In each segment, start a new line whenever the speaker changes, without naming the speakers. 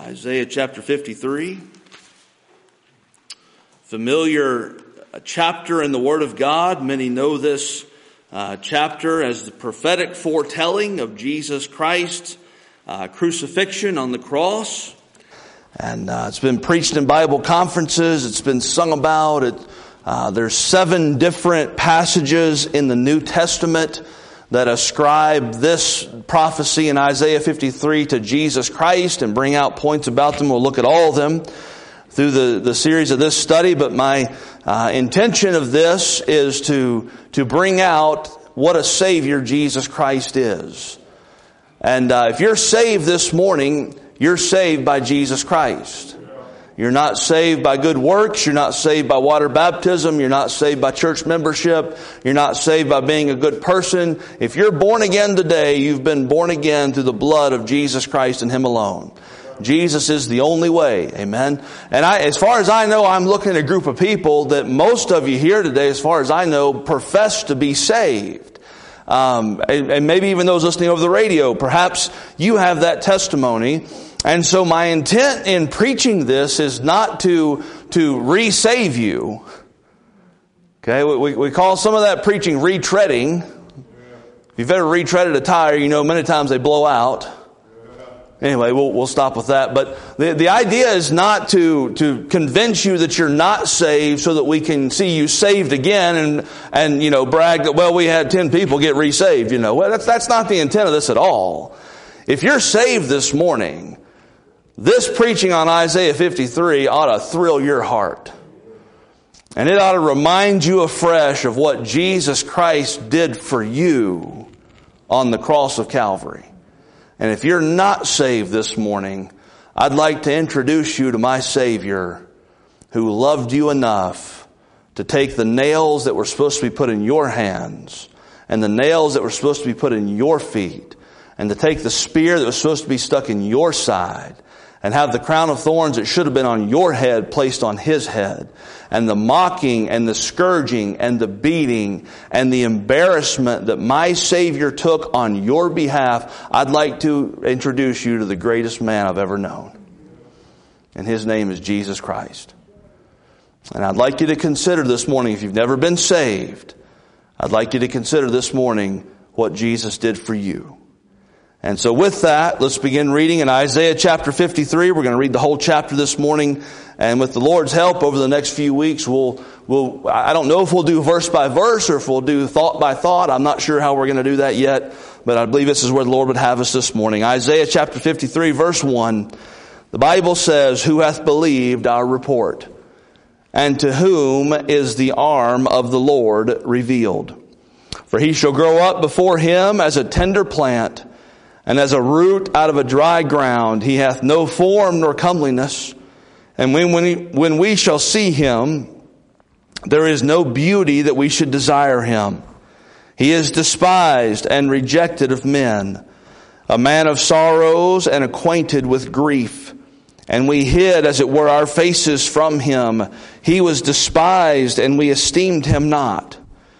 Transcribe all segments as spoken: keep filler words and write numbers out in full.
Isaiah chapter fifty-three, familiar chapter in the Word of God. Many know this uh, chapter as the prophetic foretelling of Jesus Christ's uh, crucifixion on the cross. And uh, it's been preached in Bible conferences. It's been sung about. It, uh, there's seven different passages in the New Testament that ascribe this prophecy in Isaiah fifty-three to Jesus Christ and bring out points about them. We'll look at all of them through the, the series of this study. But my uh, intention of this is to, to bring out what a Savior Jesus Christ is. And uh, if you're saved this morning, you're saved by Jesus Christ. You're not saved by good works. You're not saved by water baptism. You're not saved by church membership. You're not saved by being a good person. If you're born again today, you've been born again through the blood of Jesus Christ and Him alone. Jesus is the only way. Amen. And I, as far as I know, I'm looking at a group of people that most of you here today, as far as I know, profess to be saved. Um, and, and maybe even those listening over the radio, perhaps you have that testimony. And so my intent in preaching this is not to, to re-save you. Okay, we, we call some of that preaching retreading. If you've ever retreaded a tire, you know many times they blow out. Anyway, we'll, we'll stop with that. But the, the idea is not to, to convince you that you're not saved so that we can see you saved again and, and, you know, brag that, well, we had ten people get re-saved, you know. Well, that's, that's not the intent of this at all. If you're saved this morning, this preaching on Isaiah fifty-three ought to thrill your heart. And it ought to remind you afresh of what Jesus Christ did for you on the cross of Calvary. And if you're not saved this morning, I'd like to introduce you to my Savior who loved you enough to take the nails that were supposed to be put in your hands and the nails that were supposed to be put in your feet and to take the spear that was supposed to be stuck in your side and have the crown of thorns that should have been on your head placed on His head. And the mocking and the scourging and the beating and the embarrassment that my Savior took on your behalf, I'd like to introduce you to the greatest man I've ever known. And His name is Jesus Christ. And I'd like you to consider this morning, if you've never been saved, I'd like you to consider this morning what Jesus did for you. And so with that, let's begin reading in Isaiah chapter fifty-three. We're going to read the whole chapter this morning. And with the Lord's help over the next few weeks, we'll, we'll, I don't know if we'll do verse by verse or if we'll do thought by thought. I'm not sure how we're going to do that yet, but I believe this is where the Lord would have us this morning. Isaiah chapter fifty-three, verse one. The Bible says, "Who hath believed our report? And to whom is the arm of the Lord revealed? For he shall grow up before him as a tender plant, and as a root out of a dry ground. He hath no form nor comeliness. And when, when, he, when we shall see him, there is no beauty that we should desire him. He is despised and rejected of men, a man of sorrows and acquainted with grief. And we hid, as it were, our faces from him. He was despised, and we esteemed him not.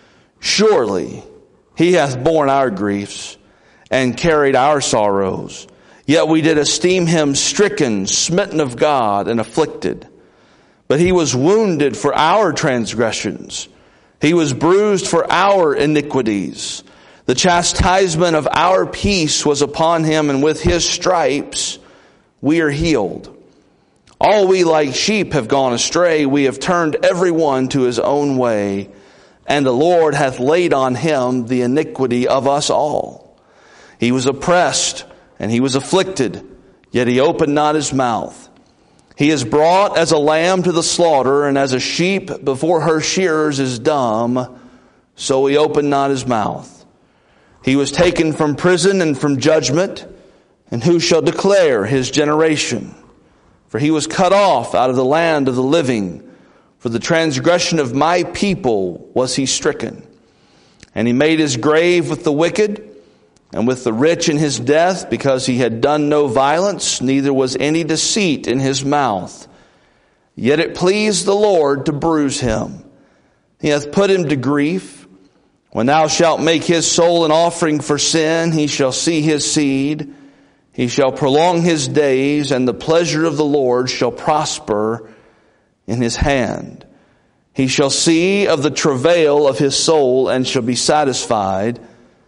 Surely he hath borne our griefs and carried our sorrows. Yet we did esteem him stricken, smitten of God, and afflicted. But he was wounded for our transgressions. He was bruised for our iniquities. The chastisement of our peace was upon him, and with his stripes we are healed. All we like sheep have gone astray. We have turned every one to his own way, and the Lord hath laid on him the iniquity of us all. He was oppressed and he was afflicted, yet he opened not his mouth. He is brought as a lamb to the slaughter, and as a sheep before her shearers is dumb, so he opened not his mouth. He was taken from prison and from judgment, and who shall declare his generation? For he was cut off out of the land of the living. For the transgression of my people was he stricken. And he made his grave with the wicked, and with the rich in his death, because he had done no violence, neither was any deceit in his mouth. Yet it pleased the Lord to bruise him. He hath put him to grief. When thou shalt make his soul an offering for sin, he shall see his seed. He shall prolong his days, and the pleasure of the Lord shall prosper in his hand. He shall see of the travail of his soul, and shall be satisfied.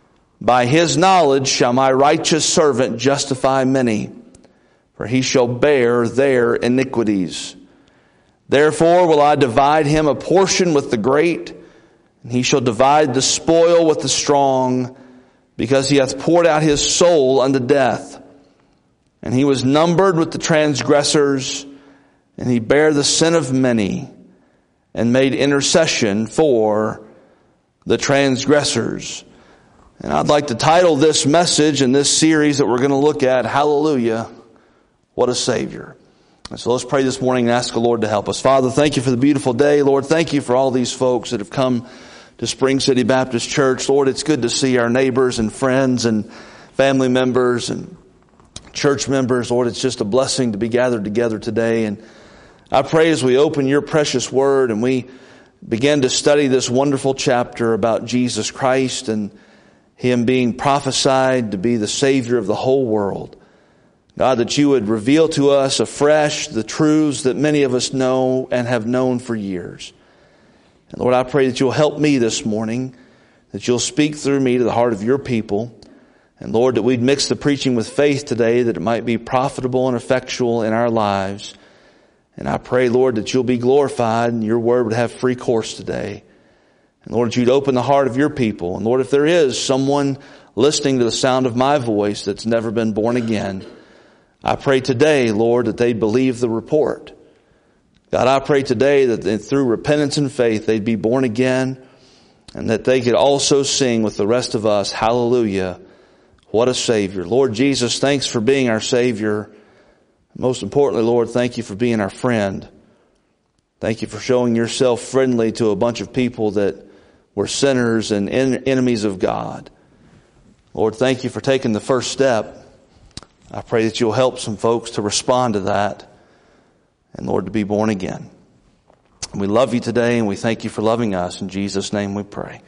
By his knowledge shall my righteous servant justify many, for he shall bear their iniquities. Therefore will I divide him a portion with the great, and he shall divide the spoil with the strong, because he hath poured out his soul unto death. And he was numbered with the transgressors, and he bare the sin of many, and made intercession for the transgressors. And I'd like to title this message in this series that we're going to look at, Hallelujah, What a Savior. And so let's pray this morning and ask the Lord to help us. Father, thank you for the beautiful day. Lord, thank you for all these folks that have come to Spring City Baptist Church. Lord, it's good to see our neighbors and friends and family members and church members. Lord, it's just a blessing to be gathered together today. And I pray as we open your precious word and we begin to study this wonderful chapter about Jesus Christ and him being prophesied to be the Savior of the whole world, God, that you would reveal to us afresh the truths that many of us know and have known for years. And Lord, I pray that you'll help me this morning, that you'll speak through me to the heart of your people. And Lord, that we'd mix the preaching with faith today, that it might be profitable and effectual in our lives. And I pray, Lord, that you'll be glorified and your word would have free course today. And Lord, that you'd open the heart of your people. And Lord, if there is someone listening to the sound of my voice that's never been born again, I pray today, Lord, that they'd believe the report. God, I pray today that through repentance and faith they'd be born again, and that they could also sing with the rest of us, Hallelujah, what a Savior. Lord Jesus, thanks for being our Savior. Most importantly, Lord, thank you for being our friend. Thank you for showing yourself friendly to a bunch of people that were sinners and en- enemies of God. Lord, thank you for taking the first step. I pray that you'll help some folks to respond to that and, Lord, to be born again. We love you today and we thank you for loving us. In Jesus' name we pray.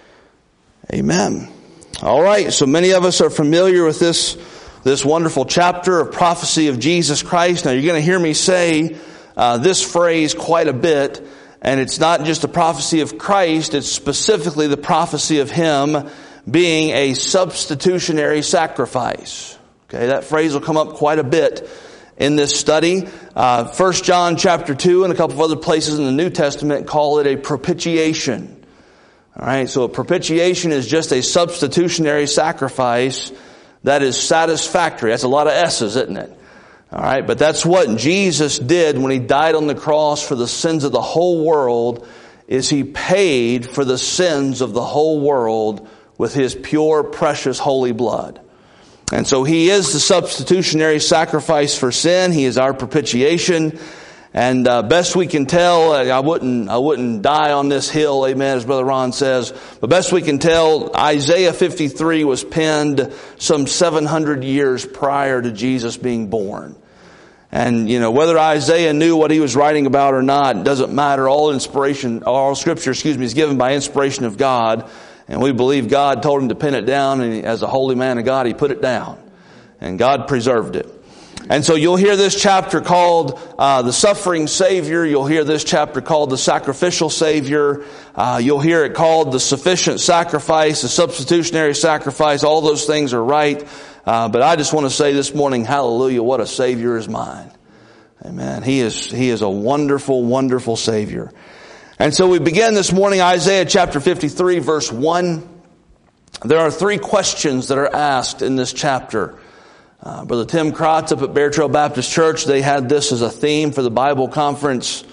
Amen. All right, so many of us are familiar with this, this wonderful chapter of prophecy of Jesus Christ. Now, you're going to hear me say uh, this phrase quite a bit, and it's not just a prophecy of Christ, it's specifically the prophecy of him being a substitutionary sacrifice. Okay, that phrase will come up quite a bit in this study. Uh, First John chapter two and a couple of other places in the New Testament call it a propitiation. All right, so a propitiation is just a substitutionary sacrifice that is satisfactory. That's a lot of S's, isn't it? All right, but that's what Jesus did when he died on the cross for the sins of the whole world, is he paid for the sins of the whole world with his pure, precious, holy blood. And so he is the substitutionary sacrifice for sin. He is our propitiation. And uh, best we can tell, I wouldn't, I wouldn't die on this hill, amen, as Brother Ron says. But best we can tell, Isaiah fifty-three was penned some seven hundred years prior to Jesus being born. And, you know, whether Isaiah knew what he was writing about or not, doesn't matter. All inspiration, all scripture, excuse me, is given by inspiration of God. And we believe God told him to pin it down, and as a holy man of God, he put it down. And God preserved it. And so you'll hear this chapter called uh, the suffering Savior. You'll hear this chapter called the sacrificial Savior. Uh, you'll hear it called the sufficient sacrifice, the substitutionary sacrifice. All those things are right. Uh, but I just want to say this morning, hallelujah, what a Savior is mine. Amen. He is, he is a wonderful, wonderful Savior. And so we begin this morning, Isaiah chapter fifty-three, verse one. There are three questions that are asked in this chapter. Uh, Brother Tim Krotz up at Bear Trail Baptist Church, they had this as a theme for the Bible conference,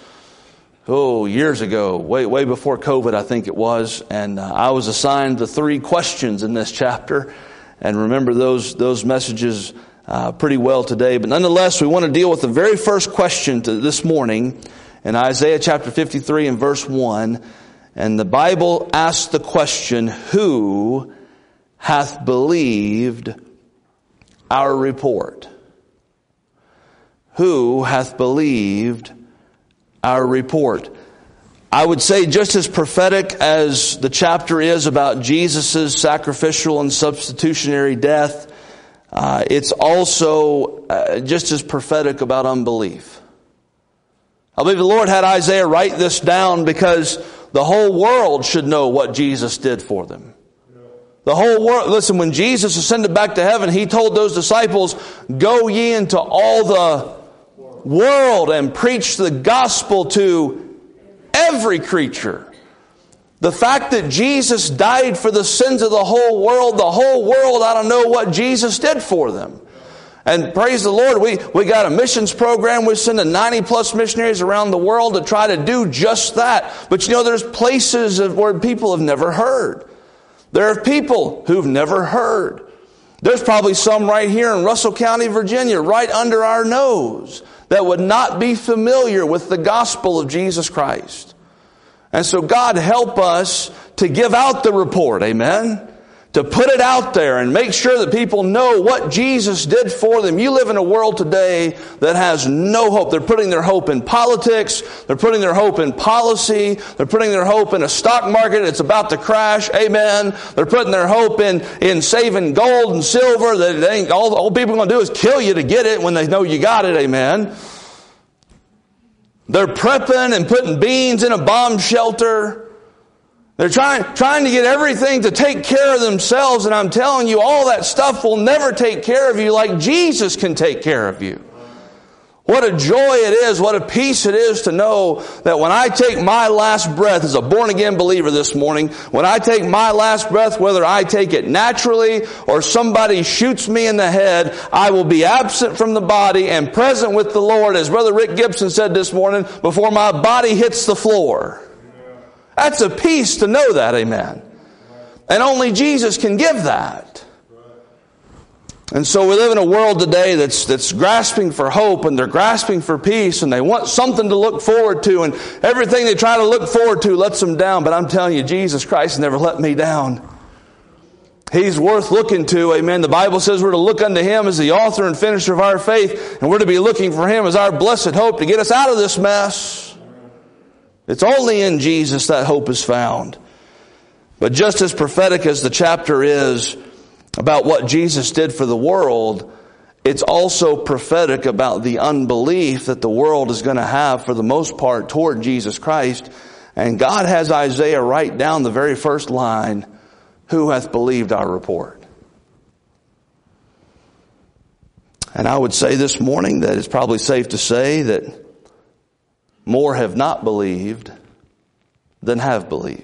oh, years ago, way, way before COVID, I think it was. And uh, I was assigned the three questions in this chapter, and remember those, those messages uh, pretty well today. But nonetheless, we want to deal with the very first question to this morning in Isaiah chapter fifty-three and verse one. And the Bible asks the question, who hath believed our report? Who hath believed our report? I would say just as prophetic as the chapter is about Jesus' sacrificial and substitutionary death, uh, it's also uh, just as prophetic about unbelief. I believe the Lord had Isaiah write this down because the whole world should know what Jesus did for them. The whole world, listen, when Jesus ascended back to heaven, He told those disciples, go ye into all the world and preach the gospel to every creature. The fact that Jesus died for the sins of the whole world, the whole world ought to know what Jesus did for them. And praise the Lord, we, we got a missions program. We're sending ninety plus missionaries around the world to try to do just that. But you know, there's places where people have never heard. There are people who've never heard. There's probably some right here in Russell County, Virginia, right under our nose, that would not be familiar with the gospel of Jesus Christ. And so God help us to give out the report, amen? To put it out there and make sure that people know what Jesus did for them. You live in a world today that has no hope. They're putting their hope in politics. They're putting their hope in policy. They're putting their hope in a stock market that's about to crash. Amen. They're putting their hope in, in saving gold and silver. That they ain't, all, all people are going to do is kill you to get it when they know you got it. Amen. They're prepping and putting beans in a bomb shelter. They're trying, trying to get everything to take care of themselves. And I'm telling you, all that stuff will never take care of you like Jesus can take care of you. What a joy it is, what a peace it is to know that when I take my last breath as a born-again believer this morning, when I take my last breath, whether I take it naturally or somebody shoots me in the head, I will be absent from the body and present with the Lord, as Brother Rick Gibson said this morning, before my body hits the floor. That's a peace to know that, amen. And only Jesus can give that. And so we live in a world today that's that's grasping for hope, and they're grasping for peace, and they want something to look forward to, and everything they try to look forward to lets them down. But I'm telling you, Jesus Christ never let me down. He's worth looking to, amen. The Bible says we're to look unto Him as the author and finisher of our faith, and we're to be looking for Him as our blessed hope to get us out of this mess. It's only in Jesus that hope is found. But just as prophetic as the chapter is about what Jesus did for the world, it's also prophetic about the unbelief that the world is going to have for the most part toward Jesus Christ. And God has Isaiah write down the very first line, who hath believed our report? And I would say this morning that it's probably safe to say that more have not believed than have believed.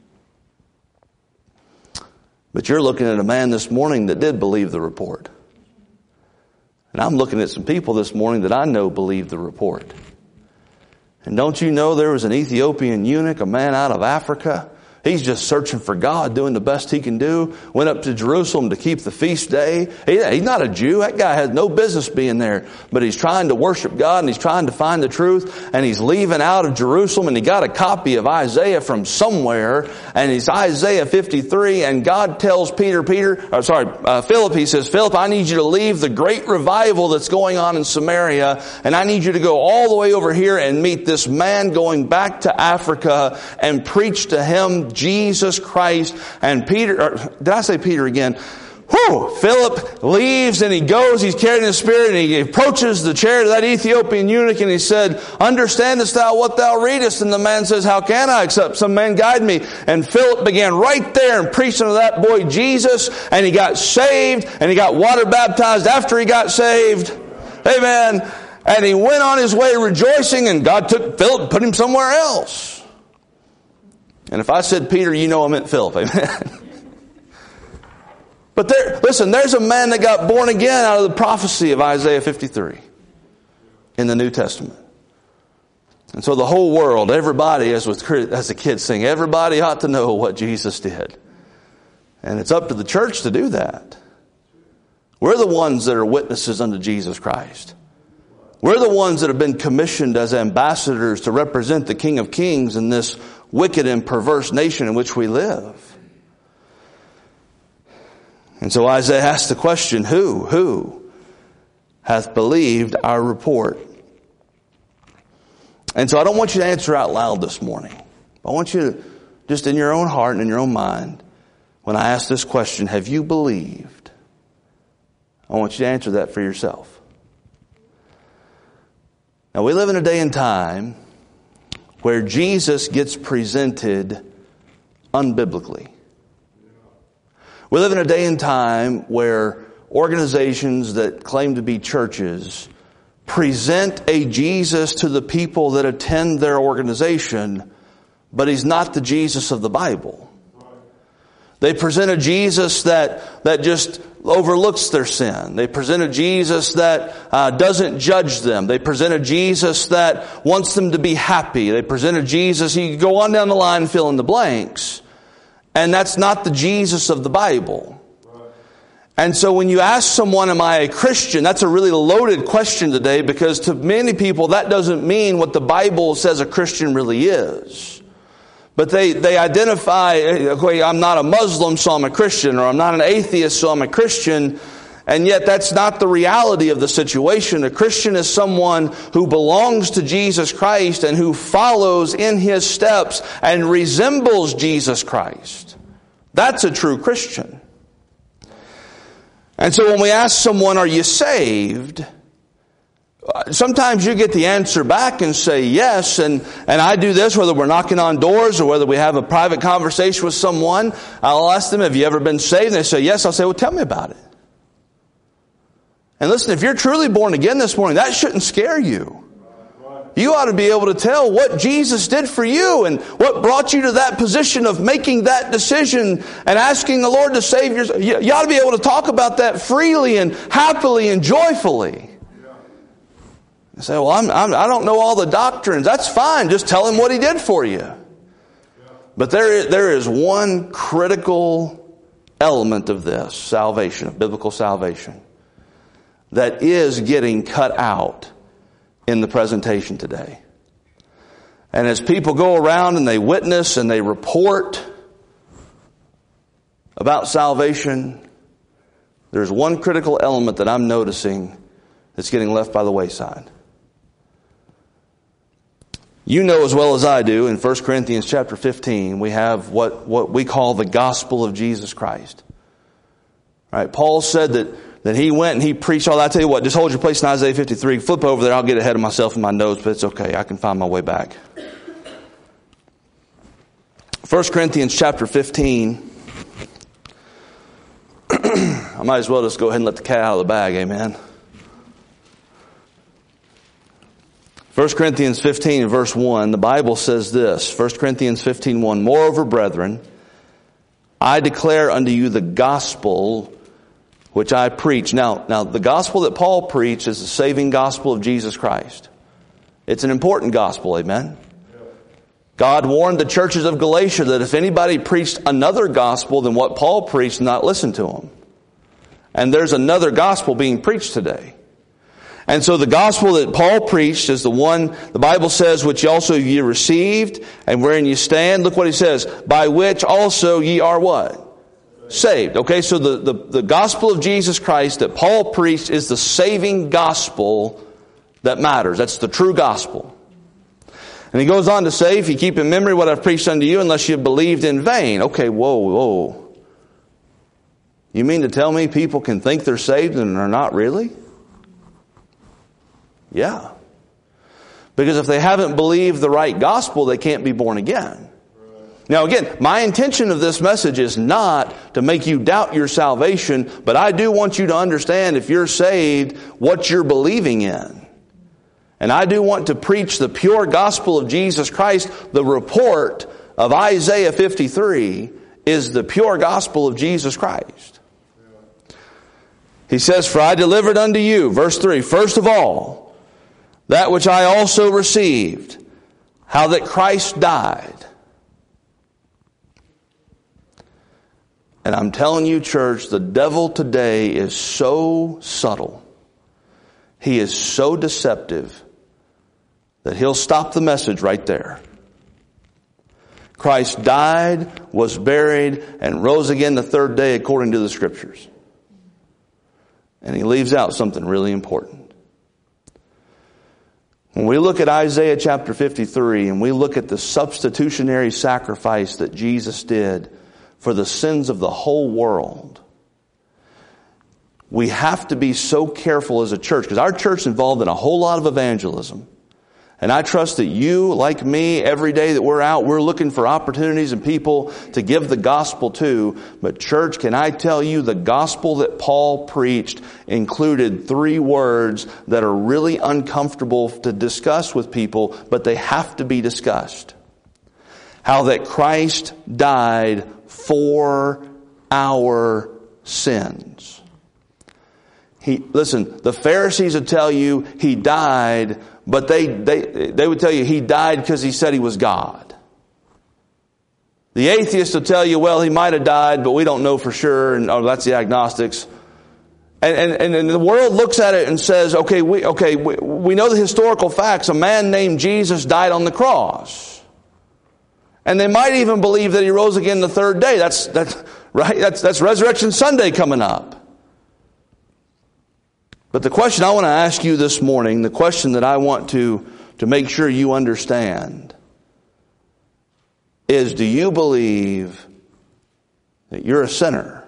But you're looking at a man this morning that did believe the report. And I'm looking at some people this morning that I know believed the report. And don't you know there was an Ethiopian eunuch, a man out of Africa? He's just searching for God, doing the best he can do. Went up to Jerusalem to keep the feast day. He, he's not a Jew. That guy has no business being there. But he's trying to worship God, and he's trying to find the truth. And he's leaving out of Jerusalem, and he got a copy of Isaiah from somewhere. And it's Isaiah fifty-three, and God tells Peter, Peter, or sorry, uh, Philip, he says, Philip, I need you to leave the great revival that's going on in Samaria, and I need you to go all the way over here and meet this man going back to Africa and preach to him Jesus Christ. And Peter, or did I say Peter again? Whew, Philip leaves and he goes, he's carried in the Spirit, and he approaches the chair of that Ethiopian eunuch, and he said, understandest thou what thou readest? And the man says, how can I, except some man guide me? And Philip began right there and preaching to that boy Jesus, and he got saved, and he got water baptized after he got saved. Amen. And he went on his way rejoicing, and God took Philip and put him somewhere else. And if I said Peter, you know I meant Philip. Amen. But there, listen, there's a man that got born again out of the prophecy of Isaiah fifty-three in the New Testament. And so the whole world, everybody, as with as the kids sing, everybody ought to know what Jesus did. And it's up to the church to do that. We're the ones that are witnesses unto Jesus Christ. We're the ones that have been commissioned as ambassadors to represent the King of Kings in this wicked and perverse nation in which we live. And so Isaiah asks the question, who, who hath believed our report? And so I don't want you to answer out loud this morning. I want you to, just in your own heart and in your own mind, when I ask this question, have you believed I want you to answer that for yourself. Now, we live in a day and time where Jesus gets presented unbiblically. We live in a day and time where organizations that claim to be churches present a Jesus to the people that attend their organization, but he's not the Jesus of the Bible. They present a Jesus that, that just overlooks their sin. They present a Jesus that uh, doesn't judge them. They present a Jesus that wants them to be happy. They present a Jesus, you go on down the line and fill in the blanks. And that's not the Jesus of the Bible. And so when you ask someone, am I a Christian? That's a really loaded question today, because to many people that doesn't mean what the Bible says a Christian really is. But they, they identify, okay, I'm not a Muslim, so I'm a Christian, or I'm not an atheist, so I'm a Christian. And yet that's not the reality of the situation. A Christian is someone who belongs to Jesus Christ and who follows in his steps and resembles Jesus Christ. That's a true Christian. And so when we ask someone, are you saved? Sometimes you get the answer back and say yes, and, and I do this whether we're knocking on doors or whether we have a private conversation with someone. I'll ask them, have you ever been saved? And they say yes. I'll say, well, tell me about it. And listen, if you're truly born again this morning, that shouldn't scare you. You ought to be able to tell what Jesus did for you and what brought you to that position of making that decision and asking the Lord to save you. You ought to be able to talk about that freely and happily and joyfully. You say, well, I'm, I'm, I don't know all the doctrines. That's fine. Just tell him what he did for you. But there is, there is one critical element of this salvation, of biblical salvation, that is getting cut out in the presentation today. And as people go around and they witness and they report about salvation, there's one critical element that I'm noticing that's getting left by the wayside. You know as well as I do, in First Corinthians chapter fifteen, we have what, what we call the gospel of Jesus Christ. All right, Paul said that, that he went and he preached all that. I tell you what, just hold your place in Isaiah fifty-three. Flip over there. I'll get ahead of myself in my notes, but it's okay. I can find my way back. First Corinthians chapter fifteen. I might as well just go ahead and let the cat out of the bag, amen. First Corinthians fifteen, verse one, the Bible says this. First Corinthians fifteen, one, moreover, brethren, I declare unto you the gospel which I preach. Now, now the gospel that Paul preached is the saving gospel of Jesus Christ. It's an important gospel, amen. God warned the churches of Galatia that if anybody preached another gospel than what Paul preached, not listen to him. And there's another gospel being preached today. And so the gospel that Paul preached is the one, the Bible says, which also ye received and wherein you stand. Look what he says, by which also ye are what? Saved. Okay, so the, the, the gospel of Jesus Christ that Paul preached is the saving gospel that matters. That's the true gospel. And he goes on to say, if you keep in memory what I've preached unto you, unless you believed in vain. Okay, whoa, whoa. You mean to tell me people can think they're saved and they're not really? Yeah. Because if they haven't believed the right gospel, they can't be born again. Now again, my intention of this message is not to make you doubt your salvation, but I do want you to understand if you're saved, what you're believing in. And I do want to preach the pure gospel of Jesus Christ. The report of Isaiah fifty-three is the pure gospel of Jesus Christ. He says, for I delivered unto you, verse three, first of all, that which I also received, how that Christ died. And I'm telling you, church, the devil today is so subtle. He is so deceptive that he'll stop the message right there. Christ died, was buried, and rose again the third day according to the Scriptures. And he leaves out something really important. When we look at Isaiah chapter fifty-three and we look at the substitutionary sacrifice that Jesus did for the sins of the whole world, we have to be so careful as a church, because our church is involved in a whole lot of evangelism. And I trust that you, like me, every day that we're out, we're looking for opportunities and people to give the gospel to. But church, can I tell you, the gospel that Paul preached included three words that are really uncomfortable to discuss with people, but they have to be discussed. How that Christ died for our sins. He, listen, the Pharisees would tell you he died, but they, they, they would tell you he died because he said he was God. The atheists will tell you, well, he might have died, but we don't know for sure. And oh, that's the agnostics. And, and, and the world looks at it and says, okay, we, okay, we, we know the historical facts. A man named Jesus died on the cross. And they might even believe that he rose again the third day. That's, that's, right? That's, that's Resurrection Sunday coming up. But the question I want to ask you this morning, the question that I want to, to make sure you understand, is, do you believe that you're a sinner?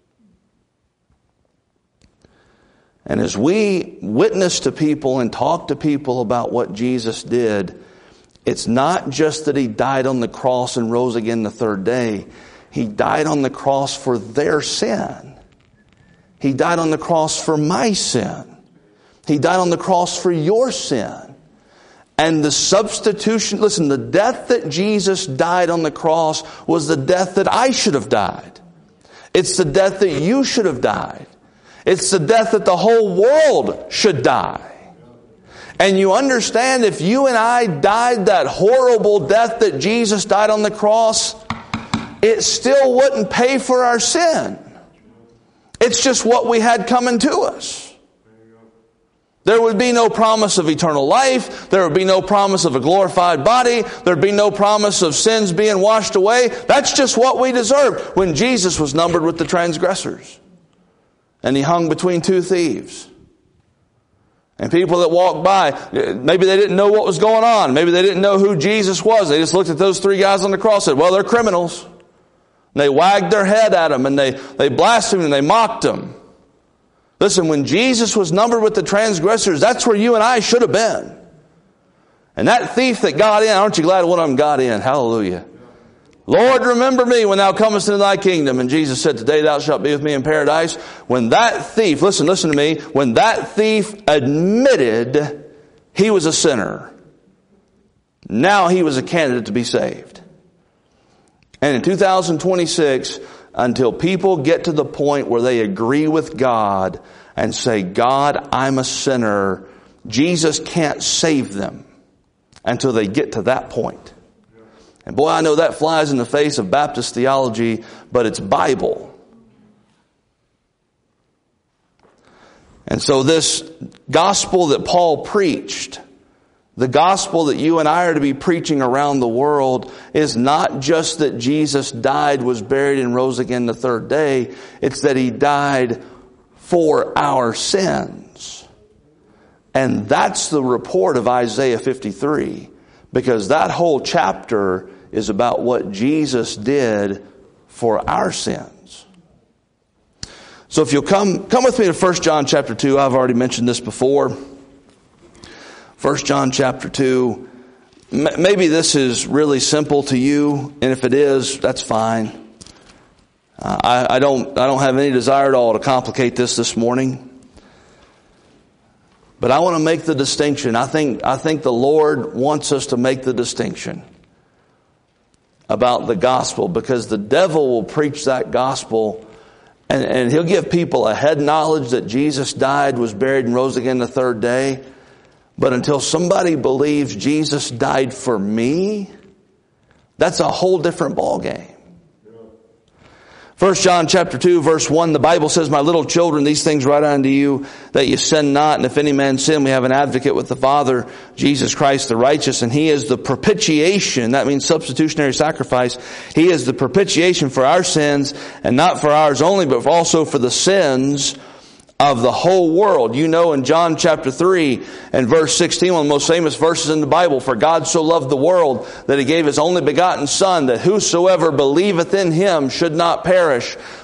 And as we witness to people and talk to people about what Jesus did, it's not just that he died on the cross and rose again the third day. He died on the cross for their sin. He died on the cross for my sin. He died on the cross for your sin. And the substitution, listen, the death that Jesus died on the cross was the death that I should have died. It's the death that you should have died. It's the death that the whole world should die. And you understand, if you and I died that horrible death that Jesus died on the cross, it still wouldn't pay for our sin. It's just what we had coming to us. There would be no promise of eternal life. There would be no promise of a glorified body. There would be no promise of sins being washed away. That's just what we deserved when Jesus was numbered with the transgressors. And he hung between two thieves. And people that walked by, maybe they didn't know what was going on. Maybe they didn't know who Jesus was. They just looked at those three guys on the cross and said, well, they're criminals. And they wagged their head at him and they, they blasphemed and they mocked him. Listen, when Jesus was numbered with the transgressors, that's where you and I should have been. And that thief that got in, aren't you glad one of them got in? Hallelujah. Lord, remember me when thou comest into thy kingdom. And Jesus said, today thou shalt be with me in paradise. When that thief, listen, listen to me. When that thief admitted he was a sinner, now he was a candidate to be saved. And in two thousand twenty-six, until people get to the point where they agree with God and say, God, I'm a sinner, Jesus can't save them until they get to that point. And boy, I know that flies in the face of Baptist theology, but it's Bible. And so this gospel that Paul preached, the gospel that you and I are to be preaching around the world, is not just that Jesus died, was buried, and rose again the third day. It's that he died for our sins. And that's the report of Isaiah fifty-three. Because that whole chapter is about what Jesus did for our sins. So if you'll come, come with me to First John chapter two. I've already mentioned this before. First John chapter two. Maybe this is really simple to you, and if it is, that's fine. Uh, I, I don't, I don't have any desire at all to complicate this this morning. But I want to make the distinction. I think, I think the Lord wants us to make the distinction about the gospel, because the devil will preach that gospel and, and he'll give people a head knowledge that Jesus died, was buried, and rose again the third day. But until somebody believes Jesus died for me, that's a whole different ballgame. First John chapter two, verse one, the Bible says, my little children, these things write unto you, that you sin not. And if any man sin, we have an advocate with the Father, Jesus Christ the righteous. And he is the propitiation. That means substitutionary sacrifice. He is the propitiation for our sins, and not for ours only, but also for the sins of the whole world. You know, in John chapter three and verse sixteen, one of the most famous verses in the Bible, for God so loved the world that he gave his only begotten Son, that whosoever believeth in him should not perish,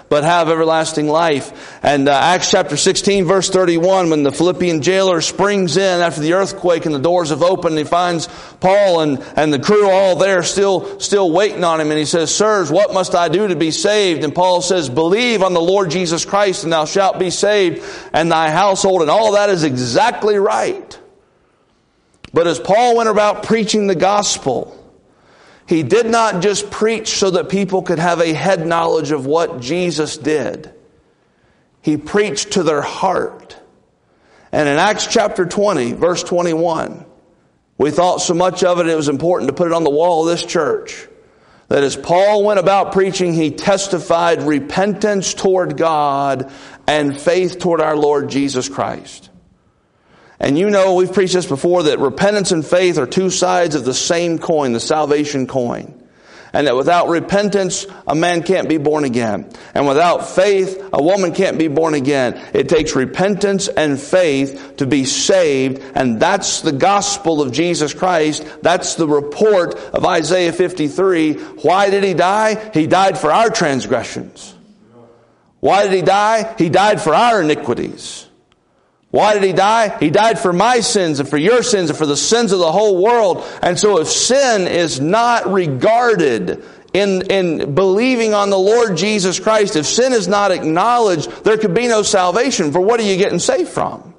but have everlasting life. And uh, Acts chapter sixteen, verse thirty-one, when the Philippian jailer springs in after the earthquake and the doors have opened, and he finds Paul and, and the crew all there still, still waiting on him. And he says, "Sirs, what must I do to be saved?" And Paul says, "Believe on the Lord Jesus Christ, and thou shalt be saved, and thy household." And all that is exactly right. But as Paul went about preaching the gospel, he did not just preach so that people could have a head knowledge of what Jesus did. He preached to their heart. And in Acts chapter twenty, verse twenty-one, we thought so much of it, it was important to put it on the wall of this church, that as Paul went about preaching, he testified repentance toward God and faith toward our Lord Jesus Christ. And you know, we've preached this before, that repentance and faith are two sides of the same coin, the salvation coin. And that without repentance, a man can't be born again. And without faith, a woman can't be born again. It takes repentance and faith to be saved. And that's the gospel of Jesus Christ. That's the report of Isaiah fifty-three. Why did he die? He died for our transgressions. Why did he die? He died for our iniquities. Why did he die? He died for my sins and for your sins and for the sins of the whole world. And so if sin is not regarded in, in believing on the Lord Jesus Christ, if sin is not acknowledged, there could be no salvation. For what are you getting saved from?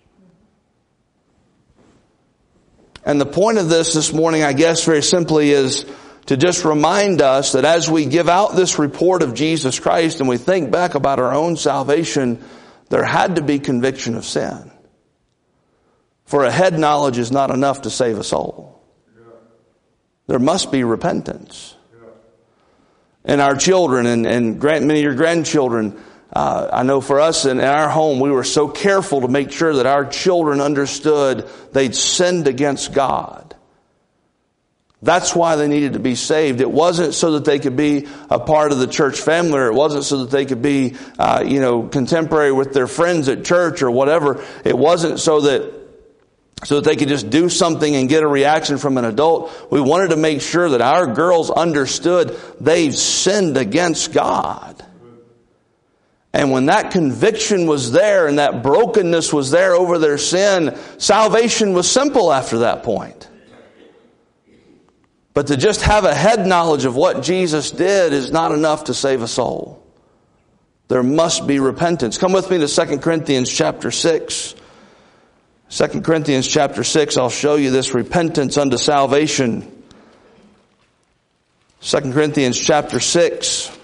And the point of this this morning, I guess very simply, is to just remind us that as we give out this report of Jesus Christ and we think back about our own salvation, there had to be conviction of sin. For a head knowledge is not enough to save a soul. There must be repentance. And our children and, and grand, many of your grandchildren, uh, I know for us in our home, we were so careful to make sure that our children understood they'd sinned against God. That's why they needed to be saved. It wasn't so that they could be a part of the church family, or it wasn't so that they could be, uh, you know, contemporary with their friends at church or whatever. It wasn't so that, so that they could just do something and get a reaction from an adult. We wanted to make sure that our girls understood they've sinned against God. And when that conviction was there and that brokenness was there over their sin, salvation was simple after that point. But to just have a head knowledge of what Jesus did is not enough to save a soul. There must be repentance. Come with me to Second Corinthians chapter six. Second Corinthians chapter six, I'll show you this repentance unto salvation. Second Corinthians chapter six.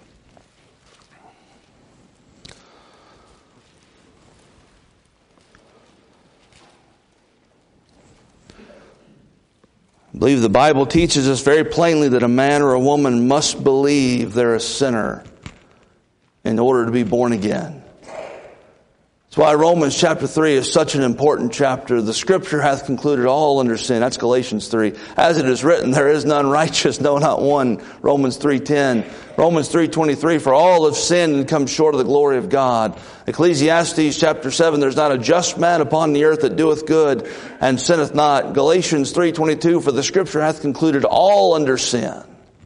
I believe the Bible teaches us very plainly that a man or a woman must believe they're a sinner in order to be born again. That's why Romans chapter three is such an important chapter. The Scripture hath concluded all under sin. That's Galatians three. As it is written, there is none righteous, no, not one. Romans three ten. Romans three twenty-three, for all have sinned and come short of the glory of God. Ecclesiastes chapter seven, there's not a just man upon the earth that doeth good and sinneth not. Galatians three twenty-two, for the Scripture hath concluded all under sin.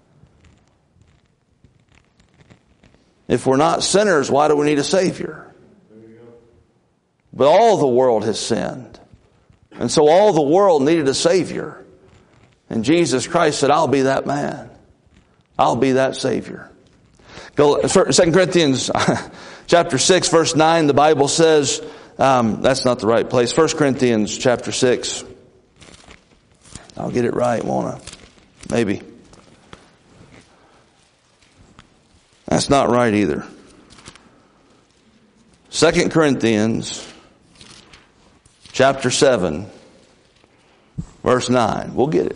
If we're not sinners, why do we need a Savior? But all the world has sinned. And so all the world needed a Savior. And Jesus Christ said, I'll be that man. I'll be that Savior. Second Corinthians chapter six, verse nine, the Bible says, um, that's not the right place. First Corinthians chapter six. I'll get it right, won't I? Maybe. That's not right either. Second Corinthians chapter seven, verse nine. We'll get it.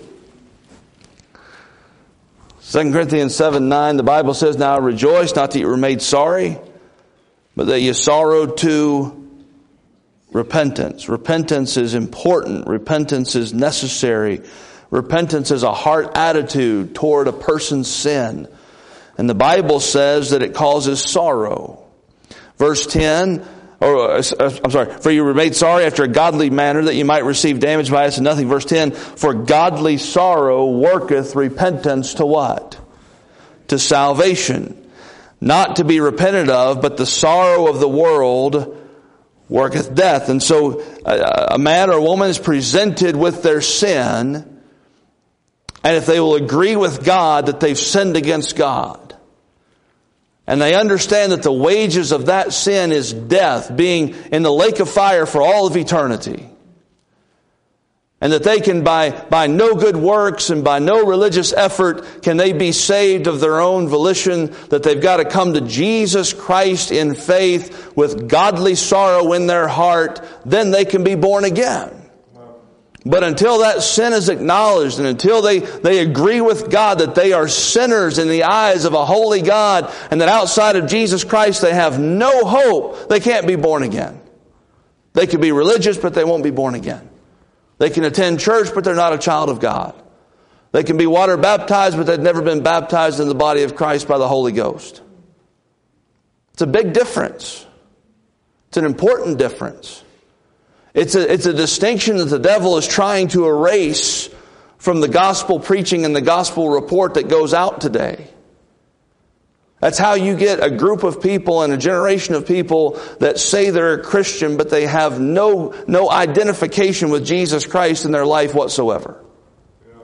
Second Corinthians seven nine, the Bible says, now rejoice not that you were made sorry, but that you sorrowed to repentance. Repentance is important. Repentance is necessary. Repentance is a heart attitude toward a person's sin. And the Bible says that it causes sorrow. Verse ten, or uh, I'm sorry, for you were made sorry after a godly manner that you might receive damage by us and nothing. Verse ten, for godly sorrow worketh repentance to what? To salvation. not to be repented of, but the sorrow of the world worketh death. And so a, a man or a woman is presented with their sin, and if they will agree with God that they've sinned against God, and they understand that the wages of that sin is death, being in the lake of fire for all of eternity, and that they can, by, by no good works and by no religious effort, can they be saved of their own volition, that they've got to come to Jesus Christ in faith with godly sorrow in their heart, then they can be born again. But until that sin is acknowledged, and until they, they agree with God that they are sinners in the eyes of a holy God, and that outside of Jesus Christ they have no hope, they can't be born again. They can be religious, but they won't be born again. They can attend church, but they're not a child of God. They can be water baptized, but they've never been baptized in the body of Christ by the Holy Ghost. It's a big difference. It's an important difference. It's a, it's a distinction that the devil is trying to erase from the gospel preaching and the gospel report that goes out today. That's how you get a group of people and a generation of people that say they're a Christian, but they have no, no identification with Jesus Christ in their life whatsoever. Yeah.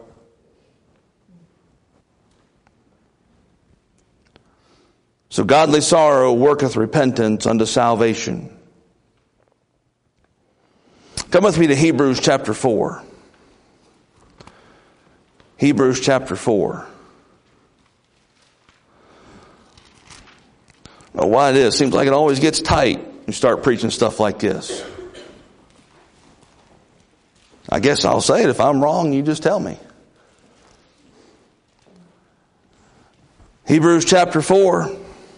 So godly sorrow worketh repentance unto salvation. Come with me to Hebrews chapter four. Hebrews chapter four. Oh, why it is? Seems like it always gets tight. You start preaching stuff like this. I guess I'll say it. If I'm wrong, you just tell me. Hebrews chapter four.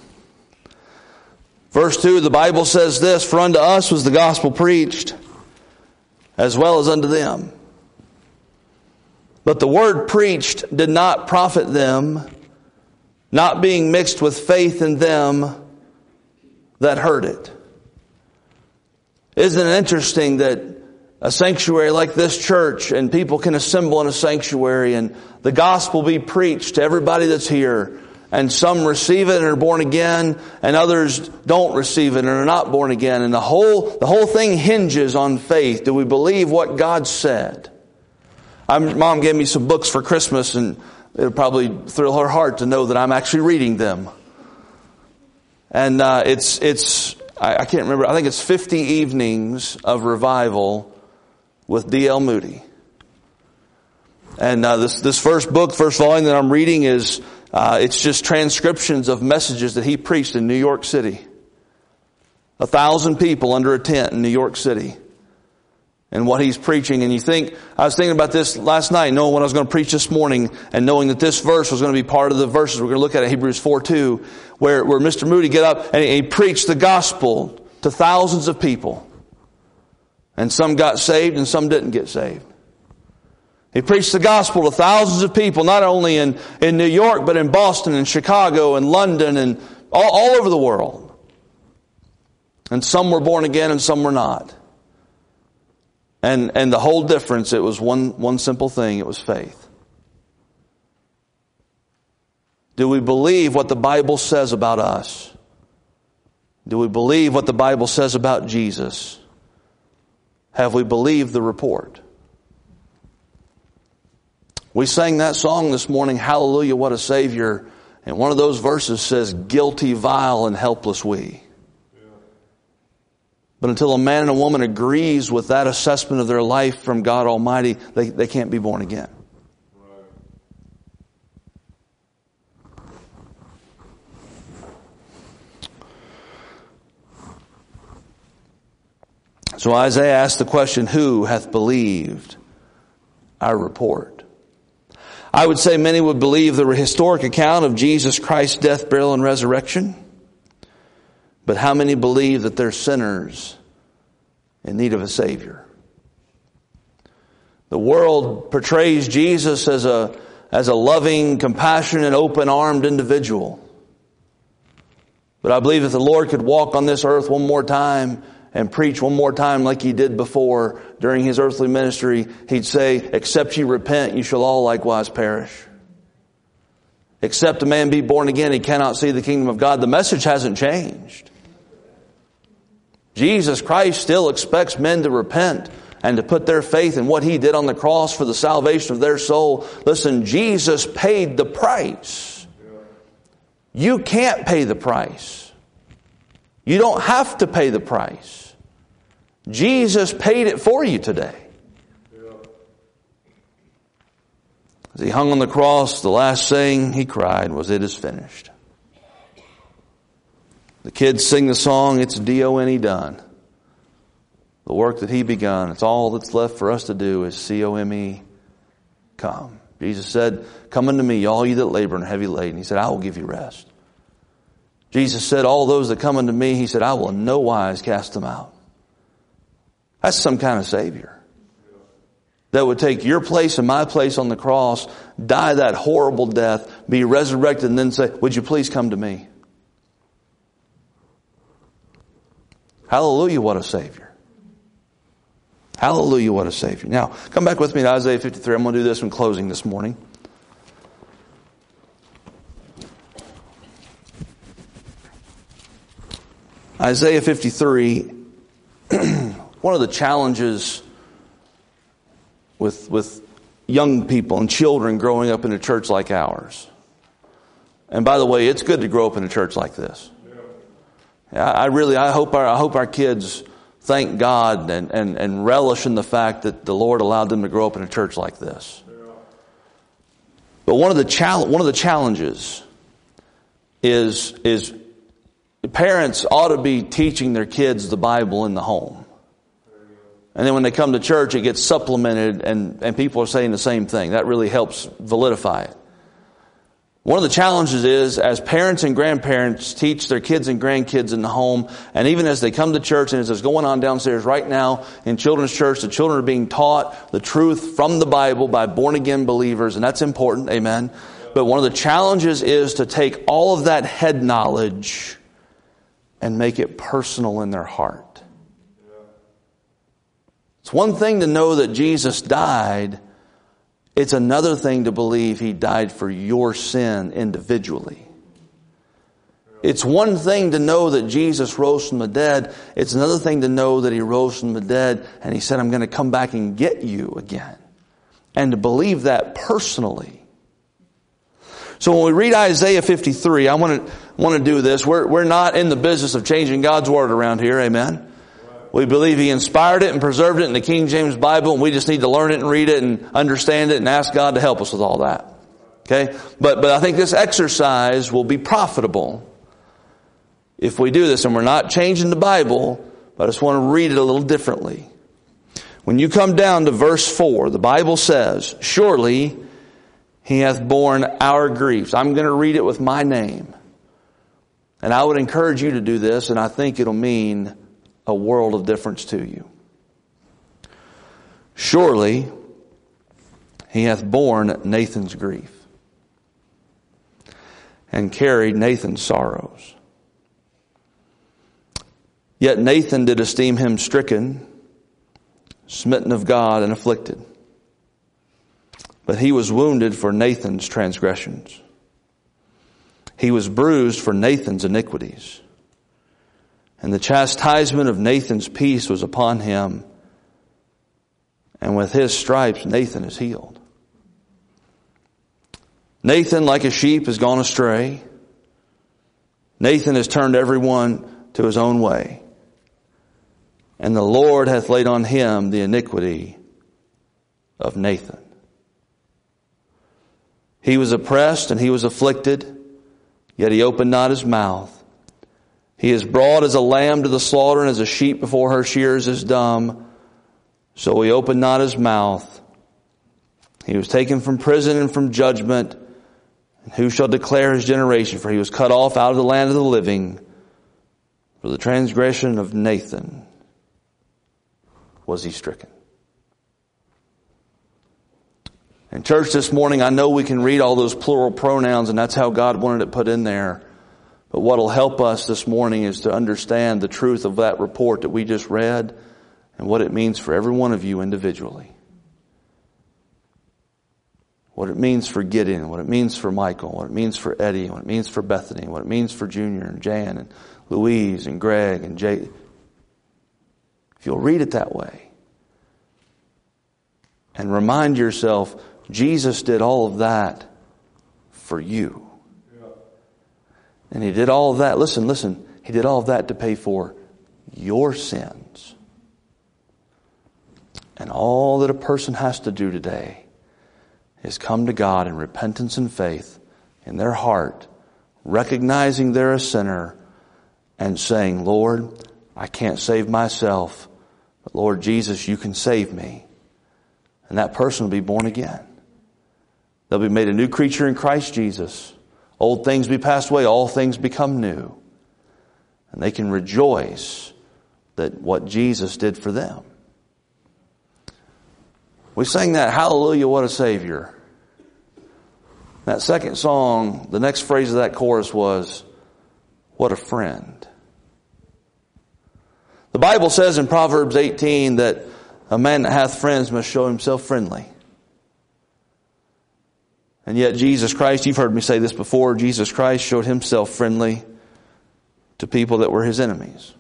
Verse two, the Bible says this, for unto us was the gospel preached, as well as unto them. But the word preached did not profit them, not being mixed with faith in them that heard it. Isn't it interesting that a sanctuary like this church, and people can assemble in a sanctuary and the gospel be preached to everybody that's here, and some receive it and are born again, and others don't receive it and are not born again, and the whole the whole thing hinges on faith. Do we believe what God said? I'm, Mom gave me some books for Christmas, and it'll probably thrill her heart to know that I'm actually reading them. And uh, it's, it's I, I can't remember, I think it's fifty Evenings of Revival with D L Moody. And uh, this, this first book, first volume that I'm reading is, uh, it's just transcriptions of messages that he preached in New York City. A thousand people under a tent in New York City. And what he's preaching. And you think, I was thinking about this last night, knowing what I was going to preach this morning, and knowing that this verse was going to be part of the verses we're going to look at in Hebrews four two, where, where Mister Moody get up and he preached the gospel to thousands of people. And some got saved and some didn't get saved. He preached the gospel to thousands of people, not only in, in New York, but in Boston and Chicago and London and all, all over the world. And some were born again and some were not. And and the whole difference, it was one, one simple thing. It was faith. Do we believe what the Bible says about us? Do we believe what the Bible says about Jesus? Have we believed the report? We sang that song this morning, Hallelujah, what a Savior. And one of those verses says, guilty, vile, and helpless we. But until a man and a woman agrees with that assessment of their life from God Almighty, they, they can't be born again. So Isaiah asked the question, who hath believed our report? I would say many would believe the historic account of Jesus Christ's death, burial, and resurrection. But how many believe that they're sinners in need of a Savior? The world portrays Jesus as a, as a loving, compassionate, open-armed individual. But I believe if the Lord could walk on this earth one more time and preach one more time like He did before during His earthly ministry, He'd say, except ye repent, you shall all likewise perish. Except a man be born again, he cannot see the kingdom of God. The message hasn't changed. Jesus Christ still expects men to repent and to put their faith in what He did on the cross for the salvation of their soul. Listen, Jesus paid the price. You can't pay the price. You don't have to pay the price. Jesus paid it for you today. As He hung on the cross, the last saying He cried was, "It is finished." The kids sing the song, "It's D O N E done." The work that He begun, it's all that's left for us to do is C O M E, come. Jesus said, "Come unto me, all you that labor and are heavy laden." He said, "I will give you rest." Jesus said, "All those that come unto me," He said, "I will in no wise cast them out." That's some kind of Savior that would take your place and my place on the cross, die that horrible death, be resurrected, and then say, "Would you please come to me?" Hallelujah, what a Savior. Hallelujah, what a Savior. Now, come back with me to Isaiah fifty-three. I'm going to do this in closing this morning. Isaiah fifty-three, one of the challenges with, with young people and children growing up in a church like ours. And by the way, it's good to grow up in a church like this. Yeah, I really, I hope our, I hope our kids thank God and, and, and relish in the fact that the Lord allowed them to grow up in a church like this. But one of the chal- one of the challenges is, is parents ought to be teaching their kids the Bible in the home. And then when they come to church, it gets supplemented, and, and people are saying the same thing. That really helps validify it. One of the challenges is, as parents and grandparents teach their kids and grandkids in the home, and even as they come to church, and as is going on downstairs right now in children's church, the children are being taught the truth from the Bible by born-again believers, and that's important, amen. But one of the challenges is to take all of that head knowledge and make it personal in their heart. It's one thing to know that Jesus died. It's another thing to believe He died for your sin individually. It's one thing to know that Jesus rose from the dead. It's another thing to know that He rose from the dead and He said, "I'm going to come back and get you again." And to believe that personally. So when we read Isaiah fifty-three, I want to want to do this. We're, we're not in the business of changing God's Word around here, amen? We believe He inspired it and preserved it in the King James Bible, and we just need to learn it and read it and understand it and ask God to help us with all that. Okay? But, but I think this exercise will be profitable if we do this. And we're not changing the Bible, but I just want to read it a little differently. When you come down to verse four, the Bible says, "Surely He hath borne our griefs." I'm going to read it with my name. And I would encourage you to do this, and I think it'll mean a world of difference to you. "Surely He hath borne Nathan's grief and carried Nathan's sorrows. Yet Nathan did esteem Him stricken, smitten of God, and afflicted. But He was wounded for Nathan's transgressions. He was bruised for Nathan's iniquities. And the chastisement of Nathan's peace was upon Him. And with His stripes, Nathan is healed. Nathan, like a sheep, has gone astray. Nathan has turned everyone to his own way. And the Lord hath laid on him the iniquity of Nathan. He was oppressed and He was afflicted, yet He opened not His mouth. He is brought as a lamb to the slaughter, and as a sheep before her shearers is dumb. So He opened not His mouth. He was taken from prison and from judgment. And who shall declare His generation? For He was cut off out of the land of the living. For the transgression of Nathan was He stricken. In church this morning, I know we can read all those plural pronouns, and that's how God wanted it put in there. But what will help us this morning is to understand the truth of that report that we just read and what it means for every one of you individually. what it means for Gideon, what it means for Michael, what it means for Eddie, what it means for Bethany, what it means for Junior and Jan and Louise and Greg and Jay. If you'll read it that way and remind yourself, Jesus did all of that for you. And he did all of that, listen, listen, he did all of that to pay for your sins. And all that a person has to do today is come to God in repentance and faith in their heart, recognizing they're a sinner and saying, Lord, I can't save myself, but Lord Jesus, you can save me. And that person will be born again. They'll be made a new creature in Christ Jesus. Old things be passed away, all things become new. And they can rejoice that what Jesus did for them. We sang that, hallelujah, what a Savior. That second song, the next phrase of that chorus was, what a friend. The Bible says in Proverbs eighteen that a man that hath friends must show himself friendly. And yet Jesus Christ, you've heard me say this before, Jesus Christ showed himself friendly to people that were his enemies.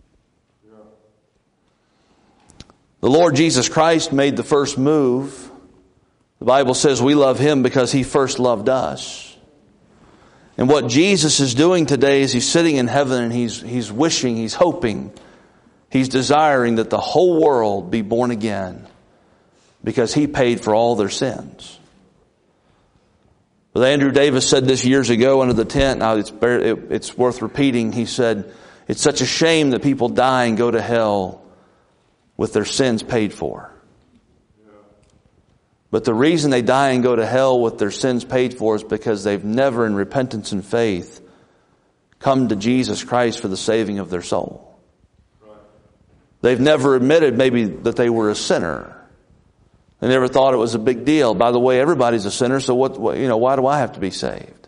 The Lord Jesus Christ made the first move. The Bible says we love him because he first loved us. And what Jesus is doing today is he's sitting in heaven and he's, he's wishing, he's hoping, he's desiring that the whole world be born again because he paid for all their sins. But Andrew Davis said this years ago under the tent. Now it's, it's worth repeating. He said, it's such a shame that people die and go to hell with their sins paid for. But the reason they die and go to hell with their sins paid for is because they've never in repentance and faith come to Jesus Christ for the saving of their soul. They've never admitted maybe that they were a sinner. They never thought it was a big deal. By the way, everybody's a sinner, so what, what you know, why do I have to be saved?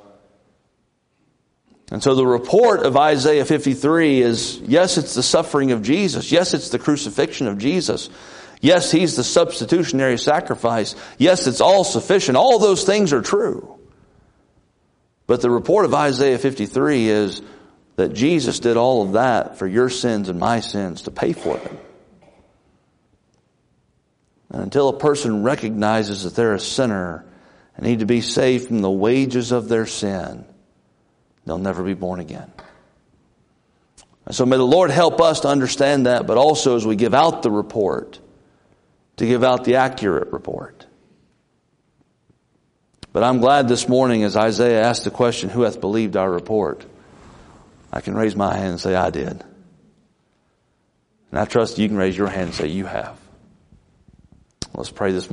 And so the report of Isaiah fifty-three is, yes, it's the suffering of Jesus. Yes, it's the crucifixion of Jesus. Yes, he's the substitutionary sacrifice. Yes, it's all sufficient. All those things are true. But the report of Isaiah fifty-three is that Jesus did all of that for your sins and my sins to pay for them. And until a person recognizes that they're a sinner and need to be saved from the wages of their sin, they'll never be born again. And so may the Lord help us to understand that, but also as we give out the report, to give out the accurate report. But I'm glad this morning as Isaiah asked the question, who hath believed our report? I can raise my hand and say, I did. And I trust you can raise your hand and say, you have. Let's pray this morning.